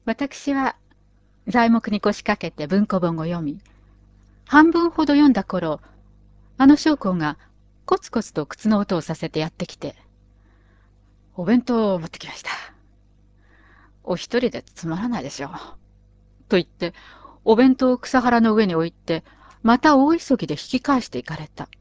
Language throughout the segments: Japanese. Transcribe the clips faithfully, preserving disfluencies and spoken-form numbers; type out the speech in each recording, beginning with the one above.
私は材木に腰掛けて文庫本を読み、半分ほど読んだ頃、あの将校がコツコツと靴の音をさせてやってきて、お弁当を持ってきました。お一人でつまらないでしょう。と言って、お弁当を草原の上に置いて、また大急ぎで引き返していかれた。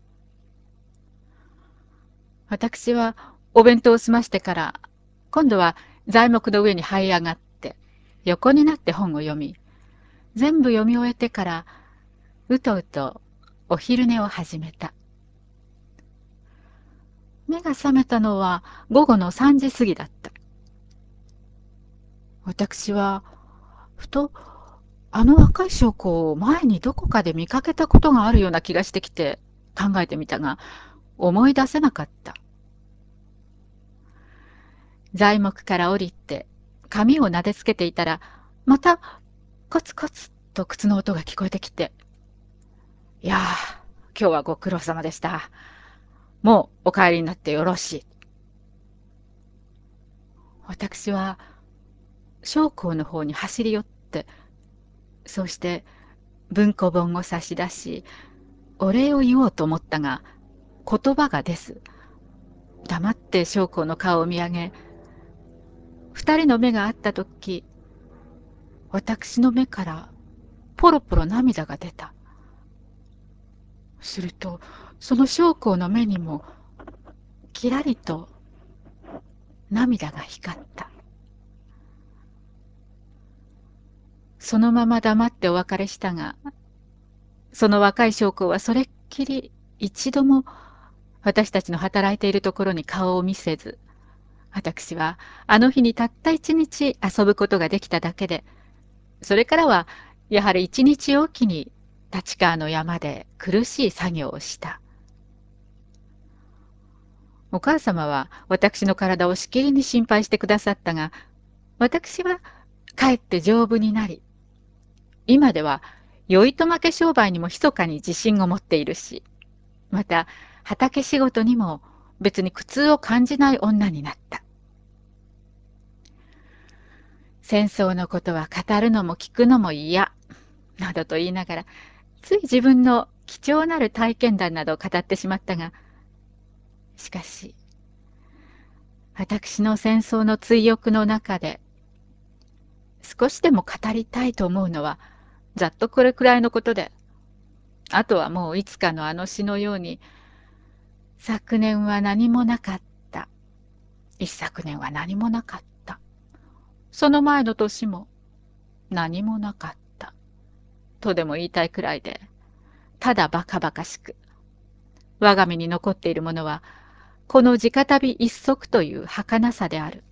私はお弁当を済ましてから、今度は材木の上に這い上がって、横になって本を読み、全部読み終えてから、うとうとお昼寝を始めた。目が覚めたのは午後のさんじ過ぎだった。私は、ふと、あの若い将校を前にどこかで見かけたことがあるような気がしてきて考えてみたが、思い出せなかった。材木から降りて、髪を撫でつけていたら、また、コツコツと靴の音が聞こえてきて、いやあ、今日はご苦労様でした。もうお帰りになってよろしい。私は、将校の方に走り寄って、そうして文庫本を差し出し、お礼を言おうと思ったが、言葉が出ず、黙って将校の顔を見上げ、二人の目が合ったとき、私の目からポロポロ涙が出た。すると、その将校の目にも、きらりと涙が光った。そのまま黙ってお別れしたが、その若い将校はそれっきり一度も私たちの働いているところに顔を見せず、私はあの日にたった一日遊ぶことができただけで、それからはやはり一日おきに立川の山で苦しい作業をした。お母様は私の体をしきりに心配してくださったが、私はかえって丈夫になり、今では酔いと負け商売にも密かに自信を持っているし、また畑仕事にも別に苦痛を感じない女になった。戦争のことは語るのも聞くのも嫌、などと言いながら、つい自分の貴重なる体験談などを語ってしまったが、しかし、私の戦争の追憶の中で、少しでも語りたいと思うのは、ざっとこれくらいのことで、あとはもういつかのあの詩のように、昨年は何もなかった。一昨年は何もなかった。その前の年も何もなかった。とでも言いたいくらいで、ただバカバカしく、我が身に残っているものは、この直旅一足という儚さである。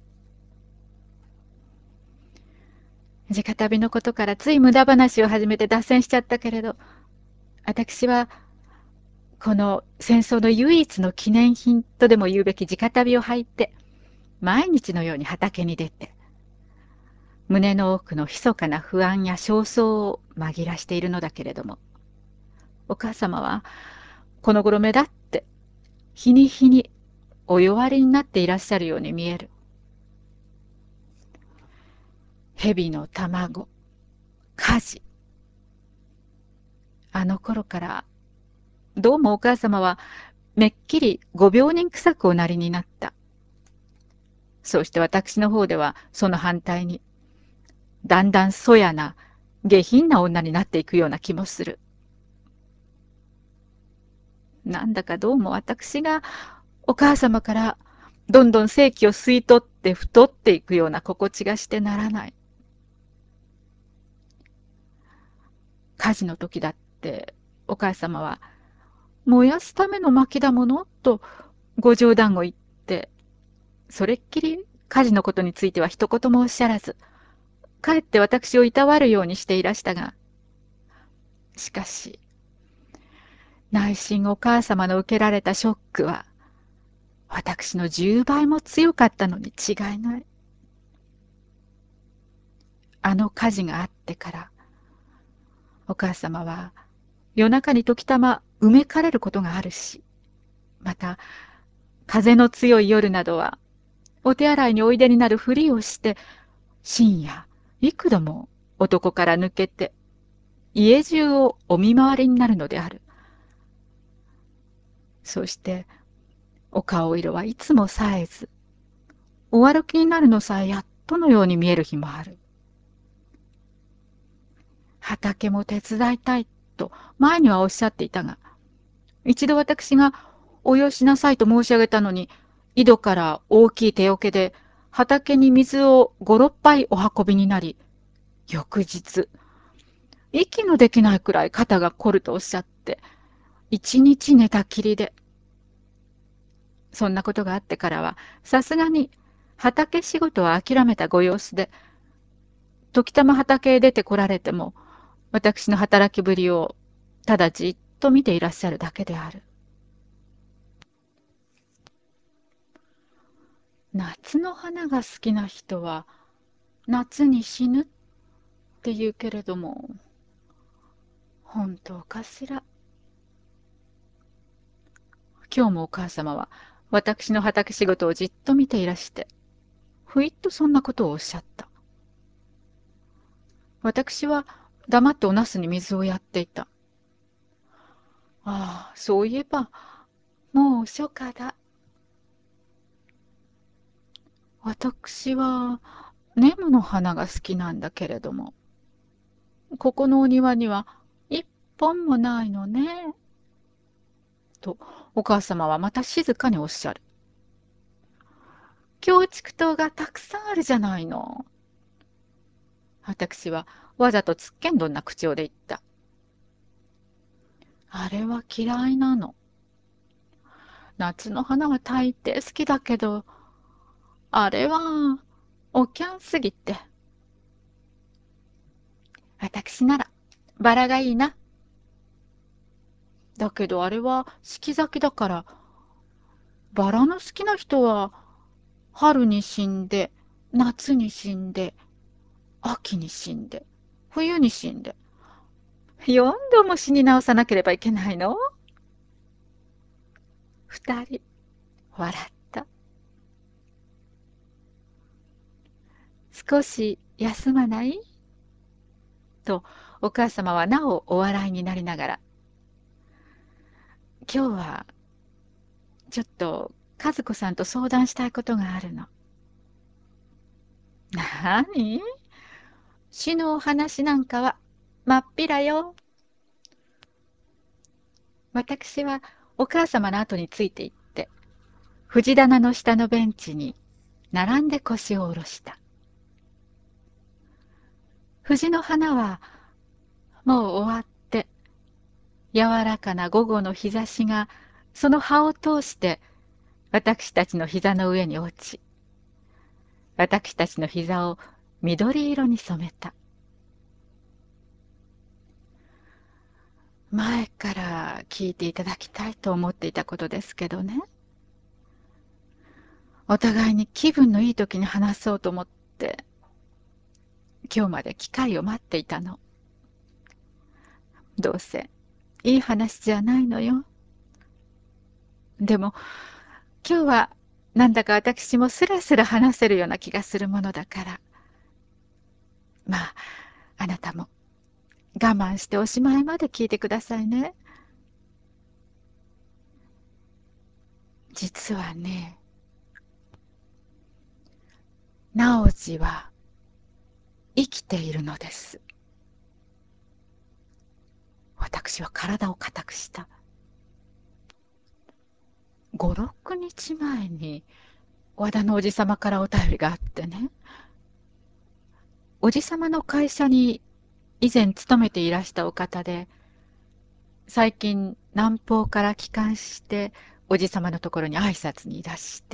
直旅のことからつい無駄話を始めて脱線しちゃったけれど、私はこの戦争の唯一の記念品とでも言うべき直旅を履いて、毎日のように畑に出て、胸の奥の密かな不安や焦燥を紛らしているのだけれども、お母様はこの頃目立って日に日にお弱りになっていらっしゃるように見える。蛇の卵、火事。あの頃からどうもお母様はめっきりご病人臭くおなりになった。そうして私の方ではその反対に、だんだんそやな下品な女になっていくような気もする。なんだかどうも私がお母様からどんどん生気を吸い取って太っていくような心地がしてならない。火事の時だってお母様は燃やすための薪だものとご冗談を言って、それっきり火事のことについては一言もおっしゃらず、かえって私をいたわるようにしていらしたが、しかし、内心お母様の受けられたショックは、私の十倍も強かったのに違いない。あの火事があってから、お母様は夜中に時たまうめかれることがあるし、また、風の強い夜などは、お手洗いにおいでになるふりをして、深夜、 幾度も男から抜けて家中をお見回りになるのである。そしてお顔色はいつも冴えず、お歩きになるのさえやっとのように見える日もある。畑も手伝いたいと前にはおっしゃっていたが、一度私がおよしなさいと申し上げたのに、井戸から大きい手桶で畑に水を五六杯お運びになり、翌日、息のできないくらい肩が凝るとおっしゃって、一日寝たきりで。そんなことがあってからは、さすがに畑仕事は諦めたご様子で、時たま畑へ出てこられても、私の働きぶりをただじっと見ていらっしゃるだけである。夏の花が好きな人は、夏に死ぬって言うけれども、本当かしら。今日もお母様は私の畑仕事をじっと見ていらして、ふいっとそんなことをおっしゃった。私は黙っておなすに水をやっていた。ああ、そういえば、もう初夏だ。私は、ネムの花が好きなんだけれども、ここのお庭には一本もないのね。と、お母様はまた静かにおっしゃる。京畜島がたくさんあるじゃないの。私はわざとつっけんどんな口調で言った。あれは嫌いなの。夏の花は大抵好きだけど、あれはおきゃんすぎて。私ならバラがいいな。だけどあれは四季咲きだから、バラの好きな人は春に死んで、夏に死んで、秋に死んで、冬に死んで、四度も死に直さなければいけないの。二人笑った。少し休まないと、お母様はなおお笑いになりながら、今日はちょっと和子さんと相談したいことがあるの。なに？死のお話なんかはまっぴらよ。私はお母様の後について行って、藤棚の下のベンチに並んで腰を下ろした。藤の花はもう終わって、柔らかな午後の日差しがその葉を通して私たちの膝の上に落ち、私たちの膝を緑色に染めた。前から聞いていただきたいと思っていたことですけどね。お互いに気分のいい時に話そうと思って、今日まで機会を待っていたの。どうせいい話じゃないのよ。でも今日はなんだか私もスラスラ話せるような気がするものだから、まああなたも我慢しておしまいまで聞いてくださいね。実はね、直次は生きているのです。私は体を固くした。五六日前に和田のおじさまからお便りがあってね、おじさまの会社に以前勤めていらしたお方で、最近南方から帰還しておじさまのところに挨拶にいらして、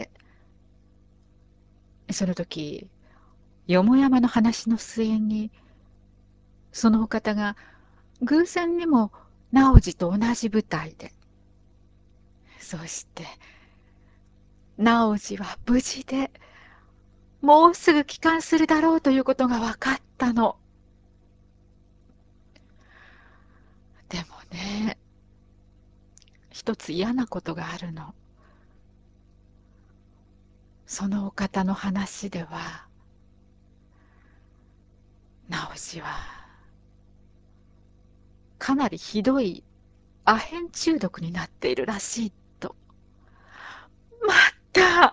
その時よもやまの話の末に、そのお方が偶然にも直次と同じ部隊で、そして直次は無事で、もうすぐ帰還するだろうということが分かったの。でもね、一つ嫌なことがあるの。そのお方の話では、 氏はかなりひどいアヘン中毒になっているらしいと。また。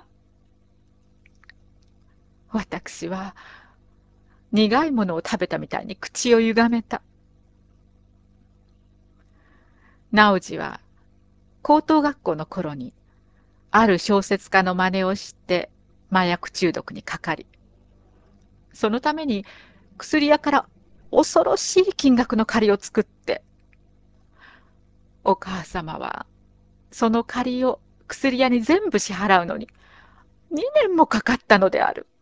私は苦いものを食べたみたいに口をゆがめた。直次は高等学校の頃にある小説家の真似をして麻薬中毒にかかり、そのために薬屋から恐ろしい金額の借りを作って、お母様はその借りを薬屋に全部支払うのににねんもかかったのである。